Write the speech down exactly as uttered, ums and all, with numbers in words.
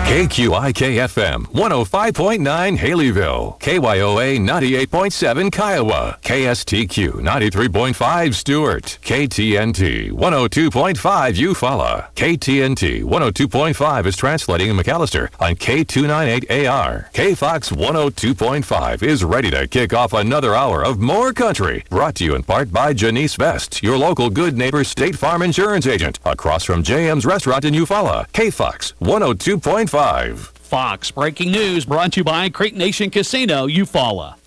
K Q I K F M, one oh five point nine Haleyville, K Y O A ninety-eight point seven Kiowa, K S T Q ninety-three point five Stewart, K T N T one oh two point five Eufaula, K T N T one oh two point five is translating in McAllister on K two ninety-eight A R. K Fox one oh two point five is ready to kick off another hour of more country, brought to you in part by Janice Vest, your local Good Neighbor State Farm Insurance agent, across from J M's Restaurant in Eufaula. K Fox one oh two point five. Fox Breaking News brought to you by Creek Nation Casino, Eufaula.